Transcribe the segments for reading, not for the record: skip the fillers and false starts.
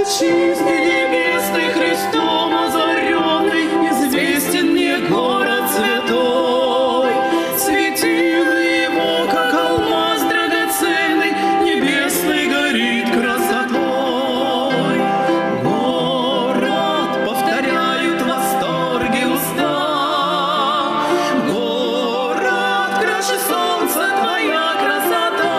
Чистый, небесный, Христом озаренный, известен мне город святой. Светило его, как алмаз драгоценный, небесный горит красотой. Город, повторяют в восторге уста, город, краше солнца твоя красота.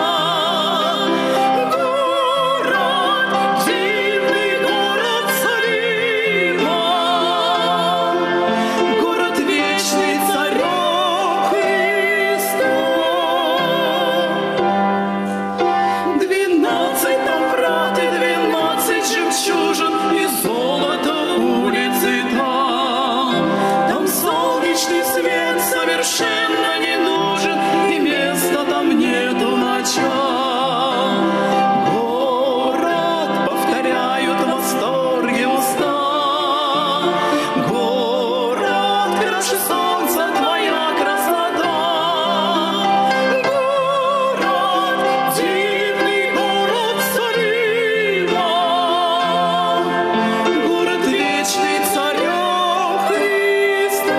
Совершенно не нужен, и места там нету ночам. Город, повторяют в восторге уста, город, краше солнца твоя красота. Город, дивный город Салима, город вечный царя Христа.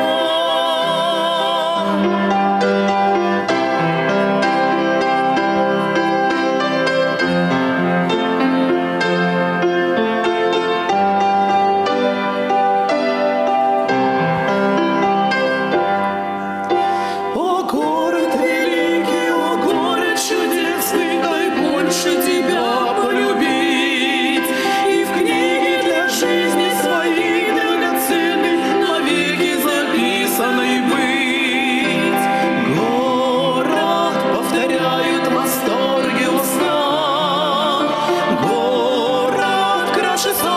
О, город великий, о, город чудесный, дай больше тебя полюбить и в книге для жизни своей драгоценной навеки записанной быть. Город, повторяют в восторге уста, город, краше солнца